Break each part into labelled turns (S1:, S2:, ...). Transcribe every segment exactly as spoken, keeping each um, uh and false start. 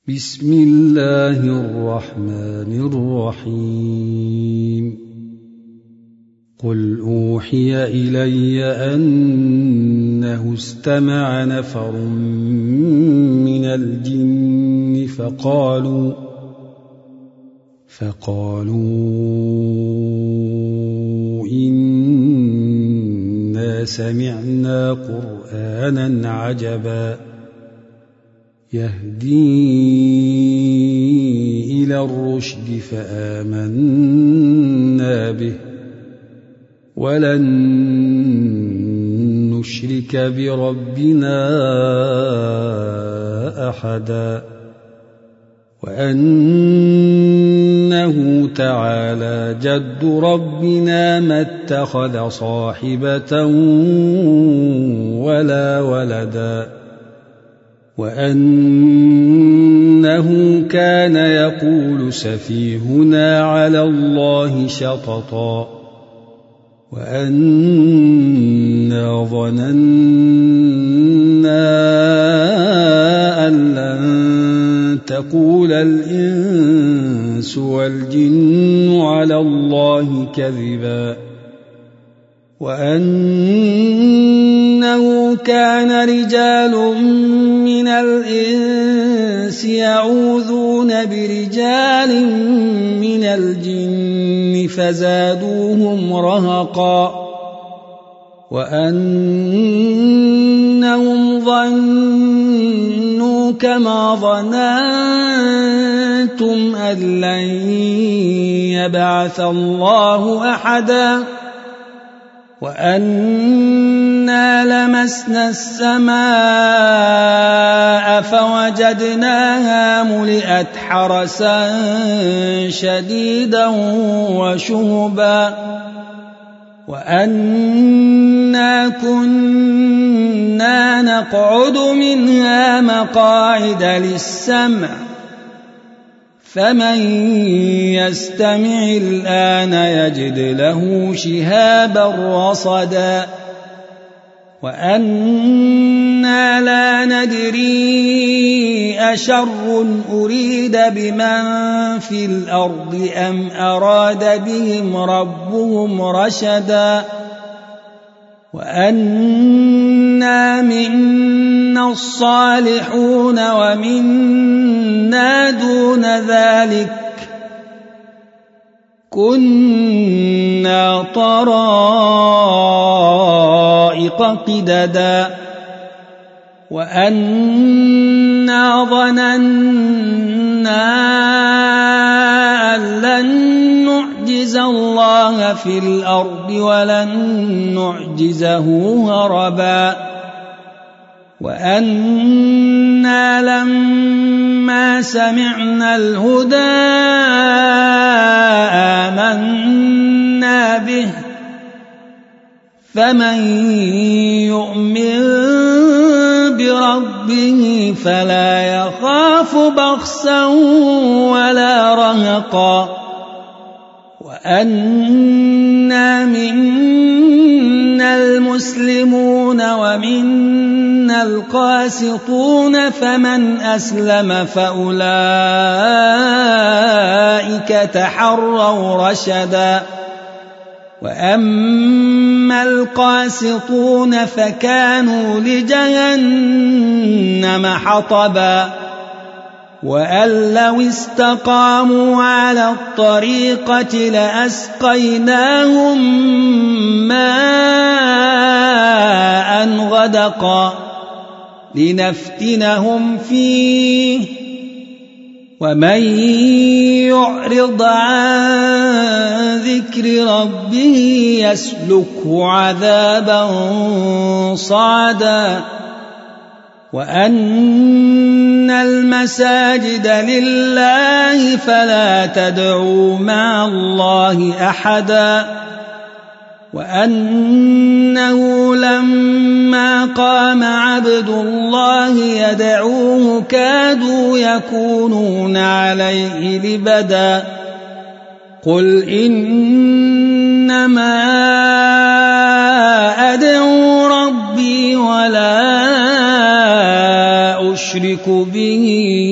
S1: بسم الله الرحمن الرحيم قل أوحي إلي أنه استمع نفر من الجن فقالوا فقالوا إنا سمعنا قرآنا عجبا يهدي إلى الرشد فآمنا به ولن نشرك بربنا أحدا وأنه تعالى جد ربنا ما اتخذ صاحبة ولا ولدا وأنه كان يقول سفيهنا على الله شططا وأنا ظننا أن لن تقول الإنس والجن على الله كذبا وأنه كان رجال من الإنس يعوذون برجال من الجن فزادوهم رهقا وأنهم ظنوا كما ظننتم أن لن يبعث الله أحدا وأنا لمسنا السماء فوجدناها ملئت حرسا شديدا وشهبا وأنا كنا نقعد منها مقاعد للسمع فمن يستمع الآن يجد له شهابا رصدا وأنا لا ندري أشر أريد بمن في الأرض أم أراد بهم ربهم رشدا وأنا منا الصالحون ومنا دون ذلك كنا طرائق قددا وأنا ظننا أن لن نعجز الله في الأرض ولن نعجزه هربا وأنا لما سمعنا الهدى آمنا به فمن يؤمن بربه فلا يخاف بخسا ولا رهقا وأنا منا المسلمون ومنا القاسطون فمن أسلم فأولئك تحروا رشدا وأما القاسطون فكانوا لجهنم حطبا وأن لو استقاموا على الطريقة لأسقيناهم ماء غدقا لنفتنهم فيه ومن يعرض عن ذكر ربه يسلكه عذابا صعدا وأن المساجد لله فلا تدعوا مع الله أحدا وأنه لما قام عبد الله يدعوه كادوا يكونون عليه لبدا قل إنما أدعو ربي ولا أشرك به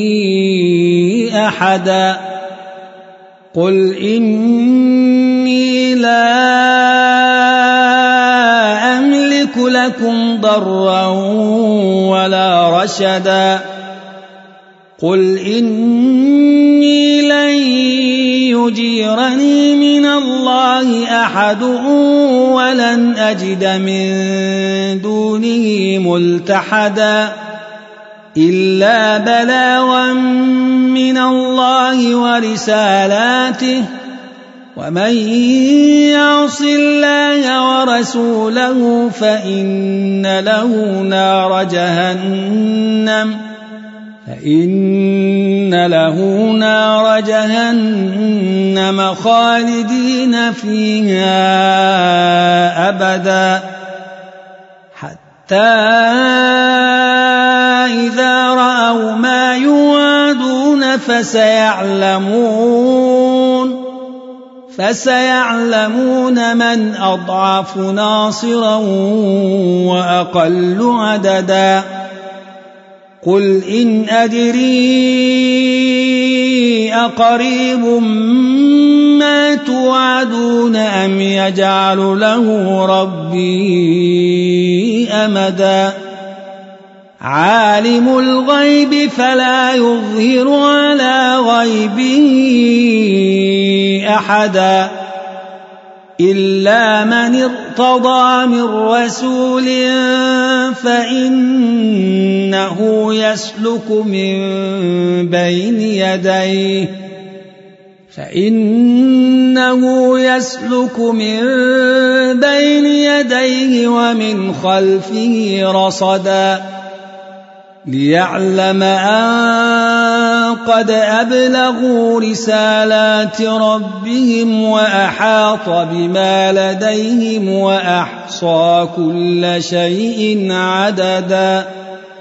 S1: أحدا قل إني لا أملك لكم ضرا ولا رشدا قل إني لن يجيرني من الله أحد ولن أجد من دونه ملتحدا إلا بلاغا من الله ورسالاته ومن يعص الله ورسوله فإن له نار جهنم فإن له نار جهنم خالدين فيها أبدا حتى إذا رأوا ما يوعدون فسيعلمون فسيعلمون من أضعف ناصرا وأقل عددا قل إن أدري أقريب ما توعدون أم يجعل له ربي أمدا عالم الغيب فلا يظهر على غيبه أحدا إلا من ارتضى من رسول فإنه يسلك من بين يديه فإنه يسلك من بين يديه ومن خلفه رصدا ليعلم أن قد أبلغوا رسالات ربهم وأحاط بما لديهم وأحصى كل شيء عددا